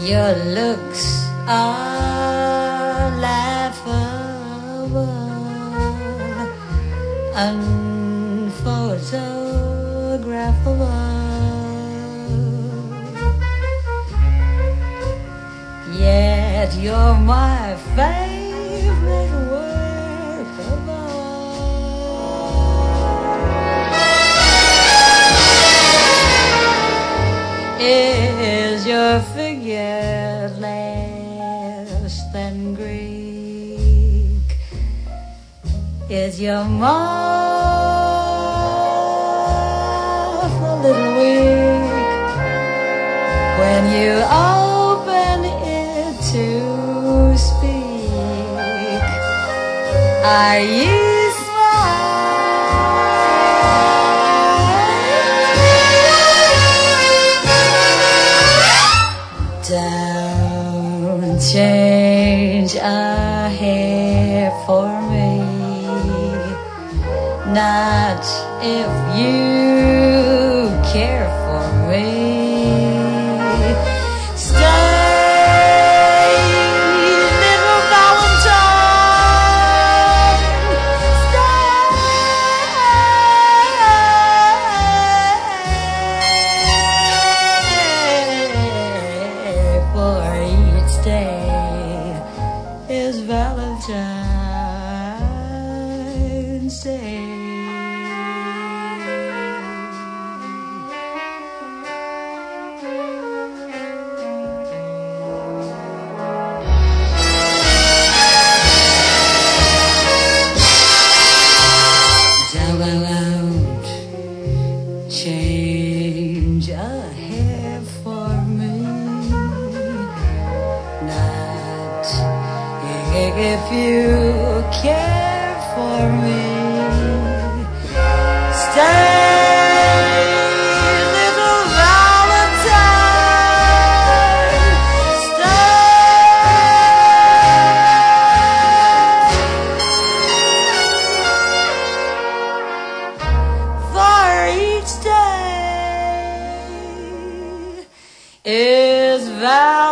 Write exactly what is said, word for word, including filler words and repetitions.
Your looks are laughable, unphotographable. Yet you're my favorite work of art. Is your figure less than Greek? Is your mouth a little weak when you open it to speak? Are you Don't change a hair for me, not if you care for me. Stay, little Valentine, stay. For each day is Valentine's Day. Don't change a hair for me, not if you care for me. Stay, little Valentine, stay. For each day is Valentine's